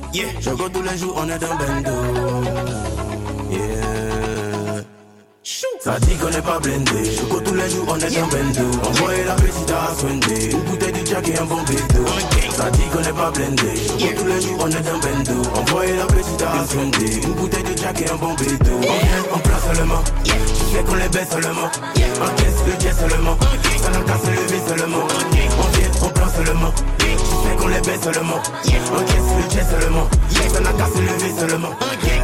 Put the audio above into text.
Choco tous les jours, on est dans bendo. Yeah. Ça dit qu'on n'est pas blindé. Choco tous les jours, on est dans bendo. Envoyez la petite à Swindé. Une bouteille de Jack et un bon bédo. Ça dit qu'on n'est pas blindé. Choco tous les jours, on est dans bendo. Envoyez la petite à Swindé. Une bouteille de Jack et un bon bédo. On vient, on place seulement. Tu sais qu'on les baisse seulement. Encaisse le jet seulement. Ça n'a qu'à se lever seulement. On vient, on place seulement. Tu sais qu'on les baisse seulement. Encaisse le jet seulement. Ça n'a qu'à se lever seulement.